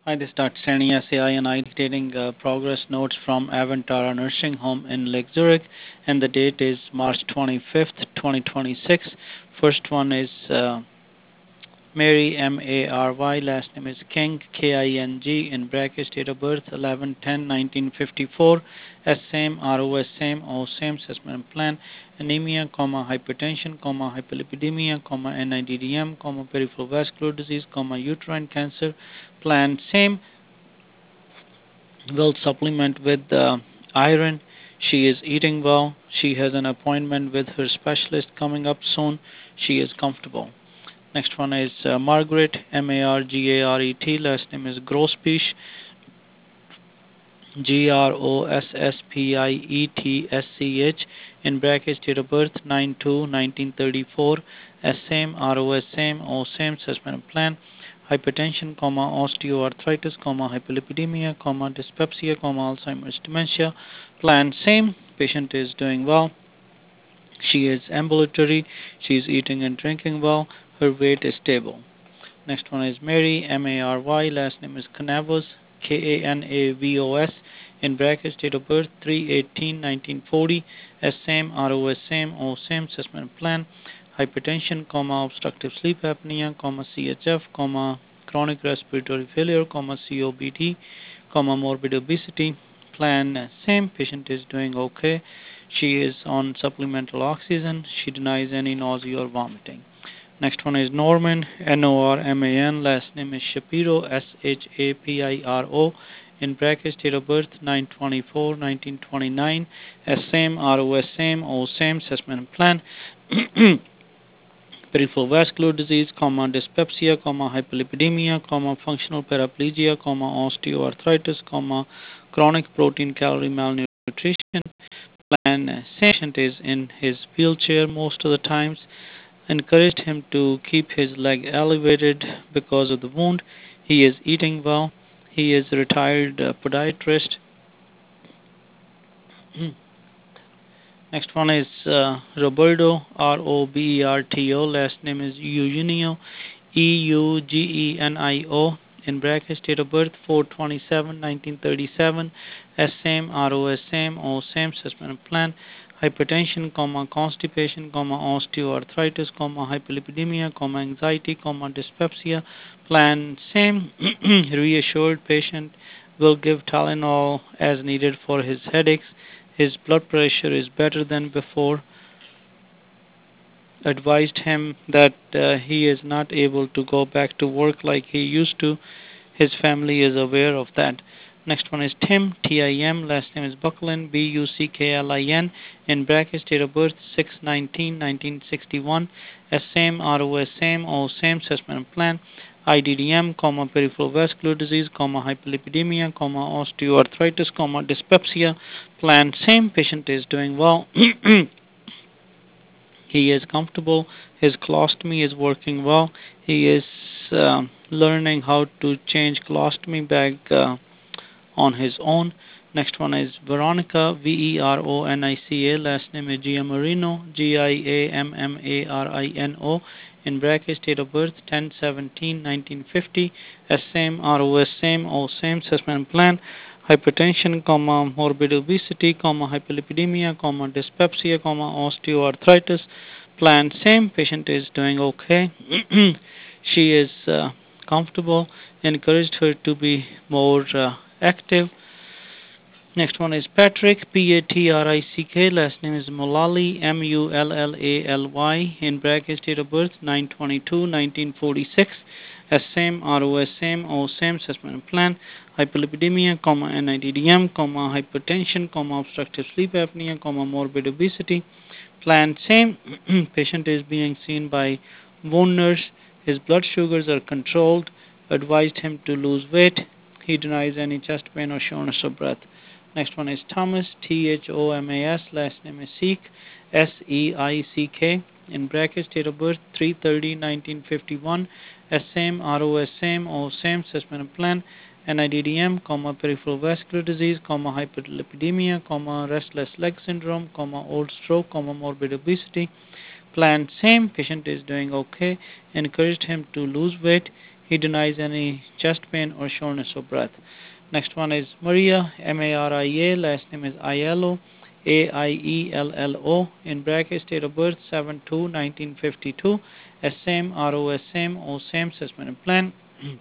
Hi, this is Dr. Stanley SAI, and I dictating progress notes from Avantara Nursing Home in Lake Zurich, and the date is March 25th, 2026. First one is Mary, Mary, last name is King, King, in brackets, date of birth 11/10/1954, S same, ROS same, O same, assessment plan, anemia, hypertension, hyperlipidemia, NIDDM, peripheral vascular disease, uterine cancer, plan same, will supplement with iron. She is eating well. She has an appointment with her specialist coming up soon. She is comfortable. Next one is Margaret, Margaret, last name is Grosspiech, Grosspietsch, in brackets, date of birth 9/2/1934, S same, ROS same, O same, assessment plan, hypertension, osteoarthritis, hyperlipidemia, dyspepsia, Alzheimer's dementia, plan same, patient is doing well, she is ambulatory, she is eating and drinking well, her weight is stable. Next one is Mary, Mary, last name is Canavos, Kanavos, in brackets, date of birth 3/18/1940, S same, ROS same, O same, assessment plan, hypertension, obstructive sleep apnea, CHF, chronic respiratory failure, COPD, morbid obesity, plan same, patient is doing okay. She is on supplemental oxygen, she denies any nausea or vomiting. Next one is Norman, Norman, last name is Shapiro, Shapiro, in brackets, date of birth 9/24/1929, S same, ROS same, O same, assessment plan, peripheral vascular disease, dyspepsia, hyperlipidemia, functional paraplegia, osteoarthritis, chronic protein calorie malnutrition, plan patient is in his wheelchair most of the times, encouraged him to keep his leg elevated because of the wound. He is eating well. He is a retired podiatrist. Next one is Roberto, Roberto, last name is Eugenio, Eugenio, in brackets, date of birth 4/27/1937, S same, ROS same, O same, assessment plan, hypertension, constipation, osteoarthritis, hyperlipidemia, anxiety, dyspepsia, plan same, reassured patient will give Tylenol as needed for his headaches. His blood pressure is better than before. Advised him that he is not able to go back to work like he used to. His family is aware of that. Next one is Tim, Tim, last name is Bucklin, Bucklin, in brackets, date of birth 6/19/1961, S same, ROS same, O same, assessment plan, IDDM, peripheral vascular disease, hyperlipidemia, osteoarthritis, dyspepsia, plan same, patient is doing well. He is comfortable. His colostomy is working well. He is learning how to change colostomy bag on his own. Next one is Veronica, Veronica, last name is Giammarino, Giammarino, in brackets, date of birth 10/17/1950, S same, ROS same, O same, assessment plan, hypertension, morbid obesity, hyperlipidemia, dyspepsia, osteoarthritis, plan same, patient is doing okay. She is comfortable, encouraged her to be more active. Next one is Patrick, Patrick, last name is Mullally, Mullally, in brackets, date of birth 9/22/1946, S same, ROS same, O same, assessment plan, hyperlipidemia, NIDDM, hypertension, obstructive sleep apnea, morbid obesity, plan same. Patient is being seen by wound nurse. His blood sugars are controlled. Advised him to lose weight. He denies any chest pain or shortness of breath. Next one is Thomas, Thomas, last name is Seek, Seick, in brackets, date of birth 3/30/1951, S same, ROS same, O same, assessment plan, NIDDM, peripheral vascular disease, hyperlipidemia, restless leg syndrome, old stroke, morbid obesity, plan same, patient is doing okay, encouraged him to lose weight. He denies any chest pain or shortness of breath. Next one is Maria, Maria, last name is Aiello, Aiello, in brackets, date of birth 7/2/1952, same, RO, same, O, same, assessment and plan.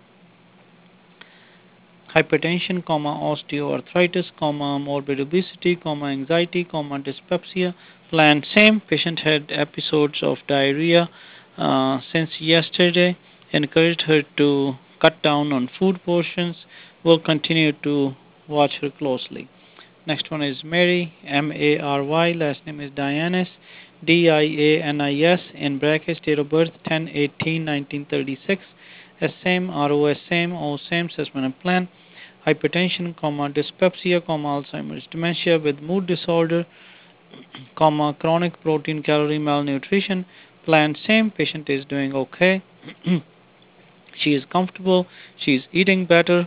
Hypertension, osteoarthritis, morbid obesity, anxiety, dyspepsia. Plan same. Patient had episodes of diarrhea since yesterday. Encouraged her to cut down on food portions. Will continue to watch her closely. Next one is Mary, Mary. Last name is Dianis, Dianis. In brackets, date of birth 10/18/1936. Same, RO, same, O, same, assessment and plan. Hypertension, dyspepsia, Alzheimer's dementia with mood disorder, chronic protein calorie malnutrition. Plan same. Patient is doing okay. She is comfortable. She is eating better.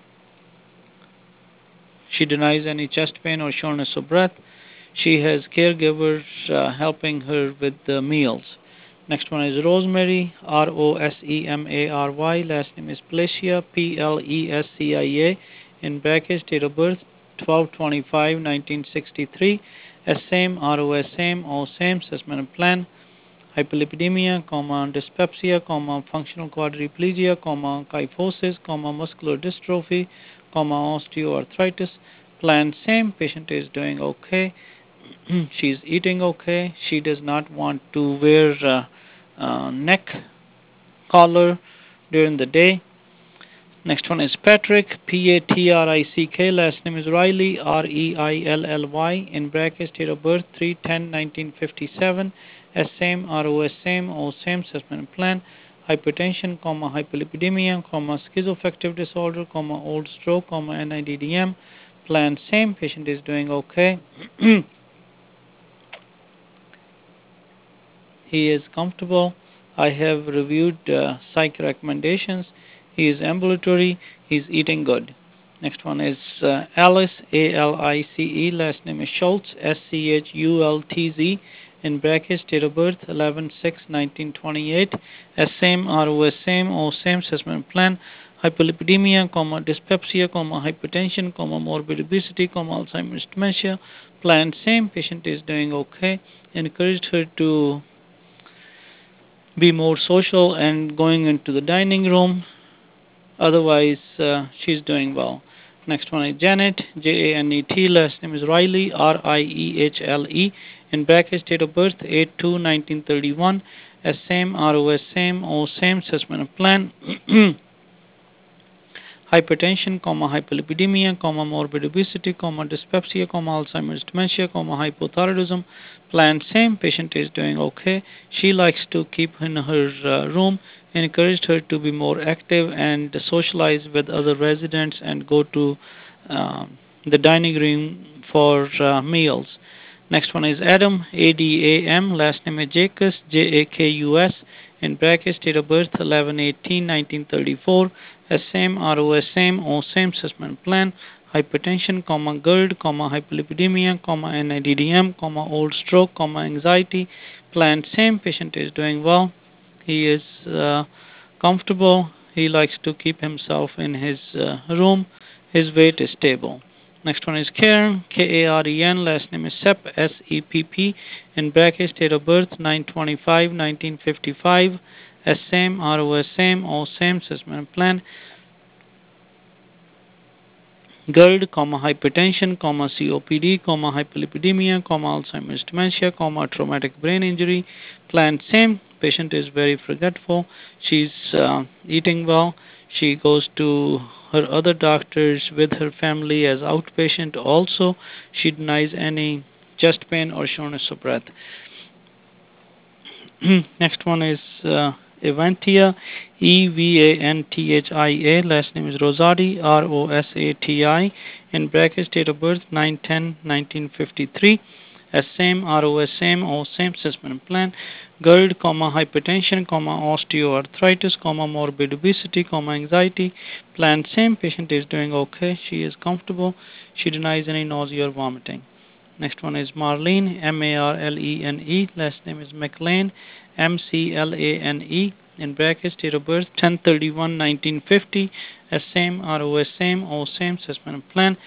She denies any chest pain or shortness of breath. She has caregivers helping her with the meals. Next one is Rosemary, Rosemary. Last name is Plessia, Plescia. In brackets, date of birth 12/25/1963. Same, RO, same, O, same, assessment and plan. Hyperlipidemia, dyspepsia, functional quadriplegia, kyphosis, muscular dystrophy, osteoarthritis. Plan same. Patient is doing okay. She's eating okay. She does not want to wear neck collar during the day. Next one is Patrick, Patrick. Last name is Riley, Reilly. In brackets, date of birth 3/10/1957. Same, RO, same, O, same, assessment plan. Hypertension, hyperlipidemia, schizoaffective disorder, old stroke, NIDDM. Plan same. Patient is doing okay. He is comfortable. I have reviewed psych recommendations. He is ambulatory. He is eating good. Next one is Alice, Alice. Last name is Schultz, Schultz. In brackets, date of birth 11/6/1928. Same, RO, same, O, same, assessment plan. Hyperlipidemia, dyspepsia, hypertension, morbid obesity, Alzheimer's dementia. Plan same. Patient is doing okay. Encouraged her to be more social and going into the dining room. Otherwise, she's doing well. Next one is Janet, Janet. Last name is Riley, Riehle. In brackets, date of birth 8/2/1931. Same, RO, same, O, same, assessment plan. Hypertension, hyperlipidemia, morbid obesity, dyspepsia, Alzheimer's dementia, hypothyroidism. Plan same. Patient is doing okay. She likes to keep in her room. Encouraged her to be more active and socialize with other residents and go to the dining room for meals. Next one is Adam, Adam. Last name is Jacobs, Jakus. In brackets, date of birth 11/18/1934. Same, RO, same, O, same, assessment plan. Hypertension, GERD, hyperlipidemia, NIDDM, old stroke, anxiety. Plan same. Patient is doing well. He is comfortable. He likes to keep himself in his room. His weight is stable. Next one is Karen, Karen. Last name is Sepp, Sepp. In brackets, date of birth 9/25/1955. Same, RO, same, O, same, assessment plan. GERD, hypertension, COPD, hyperlipidemia, Alzheimer's dementia, traumatic brain injury. Plan same. Patient is very forgetful. She's eating well. She goes to her other doctors with her family as outpatient. Also, she denies any chest pain or shortness of breath. Next one is Evantia, Evanthia. Last name is Rosati, Rosati. In brackets, date of birth 9/10/1953. Same, RO, same, O, same, assessment plan. GERD, hypertension, osteoarthritis, morbid obesity, anxiety. Plan same. Patient is doing okay. She is comfortable. She denies any nausea or vomiting. Next one is Marlene, Marlene. Last name is McLean, Mclane. in brackets, date of birth 10/31/1950, as same, ROS same, O same, assessment plan.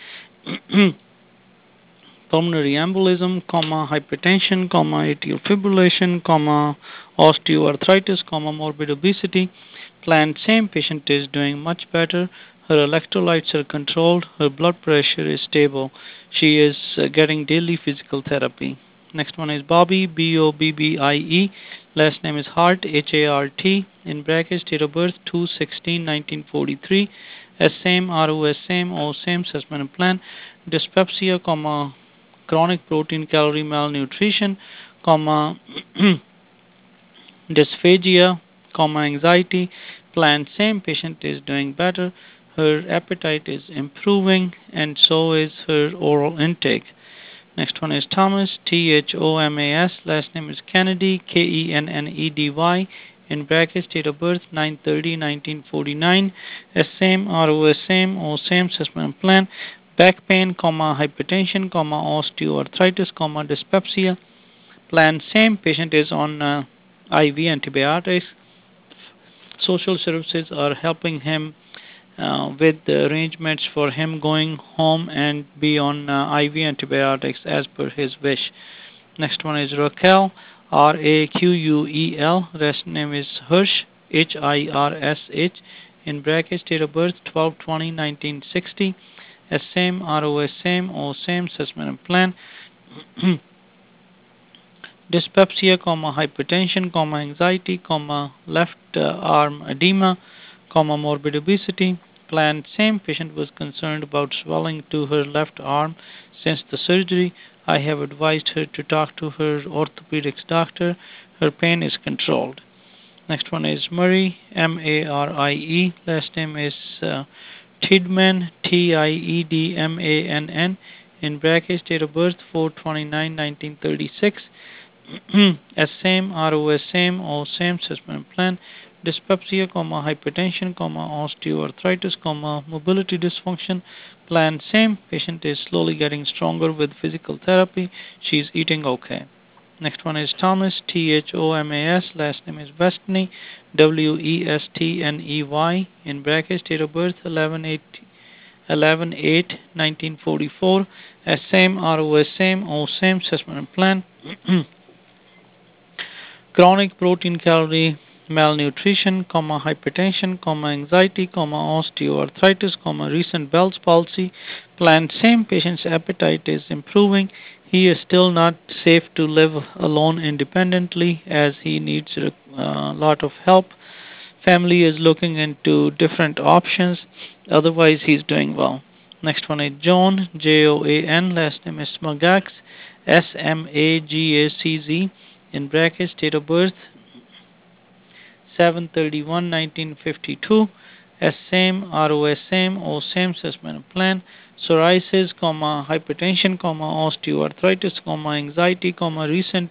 Pulmonary embolism, hypertension, atrial fibrillation, osteoarthritis, morbid obesity. Plan same, patient is doing much better. Her electrolytes are controlled. Her blood pressure is stable. She is getting daily physical therapy. Next one is Bobby, Bobbie. Last name is Hart, Hart. In brackets, date of birth 2/16/1943. S same, ROS same, O same, assessment plan. Dyspepsia, chronic protein calorie malnutrition, dysphagia, anxiety. Plan same, patient is doing better. Her appetite is improving, and so is her oral intake. Next one is Thomas, Thomas. Last name is Kennedy, Kennedy. In brackets, date of birth 9/30/1949. Same, ROS same, O same, assessment plan. Back pain, hypertension, osteoarthritis, dyspepsia. Plan same, patient is on IV antibiotics. Social services are helping him with the arrangements for him going home and be on IV antibiotics as per his wish. Next one is Raquel, Raquel. Rest name is Hirsch, Hirsh. In brackets, date of birth 12/20/1960. Same, ROS same, O same, assessment plan. Dyspepsia, hypertension, anxiety, left arm edema, morbid obesity. Plan same, patient was concerned about swelling to her left arm since the surgery. I have advised her to talk to her orthopedics doctor. Her pain is controlled. Next one is Murray, Marie. Last name is Tidman, Tiedmann. In brackets, date of birth 4/29/1936. S same, ROS same, O same, assessment plan. Dyspepsia, hypertension, osteoarthritis, mobility dysfunction. Plan same. Patient is slowly getting stronger with physical therapy. She is eating okay. Next one is Thomas, Thomas. Last name is Westney, Westney. In brackets, date of birth 11/8/1944. S same, ROS same, O same, assessment plan. Chronic protein calorie malnutrition, hypertension, anxiety, osteoarthritis, recent Bell's palsy. Plan same, patient's appetite is improving. He is still not safe to live alone independently as he needs a lot of help. Family is looking into different options. Otherwise, he's doing well. Next one is Joan, Joan. Last name is Smagacz, Smagacz. In brackets, date of birth 7/31/1952. S same, ROS same, O same, assessment plan. Psoriasis, hypertension, osteoarthritis, anxiety, recent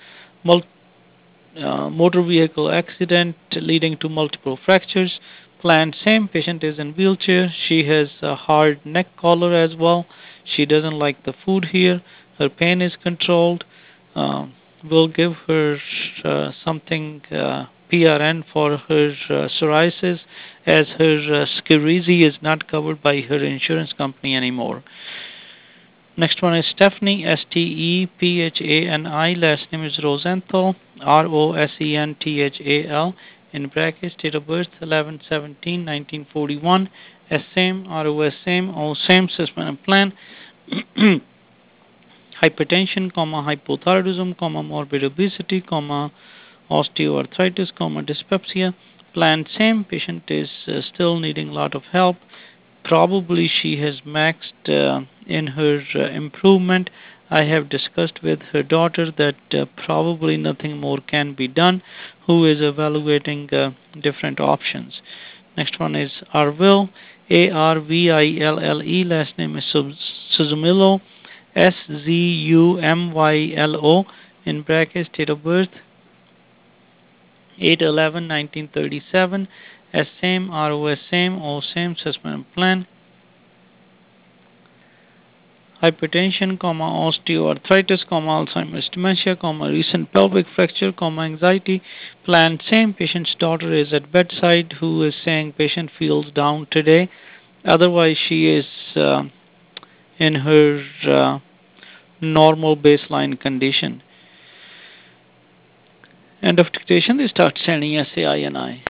motor vehicle accident leading to multiple fractures. Plan same, patient is in wheelchair. She has a hard neck collar as well. She doesn't like the food here. Her pain is controlled. We'll give her something PRN for her psoriasis, as her Skyrizi is not covered by her insurance company anymore. Next one is Stephanie, Stephani. Last name is Rosenthal, Rosenthal. In brackets, date of birth 11/17/1941. Same, ROS same, O same, assessment plan. Hypertension, hypothyroidism, morbid obesity, osteoarthritis, dyspepsia. Plan same. Patient is still needing a lot of help. Probably she has maxed in her improvement. I have discussed with her daughter that probably nothing more can be done, who is evaluating different options. Next one is Arville, Arville. Last name is Suzumilo, Szumylo. In brackets, date of birth 8/11/1937. S same, ROS same, O same, assessment plan. hypertension, osteoarthritis, Alzheimer's dementia, recent pelvic fracture, anxiety. Plan same. Patient's daughter is at bedside who is saying patient feels down today. Otherwise, she is in her normal baseline condition. End of dictation. They start sending SAI and I.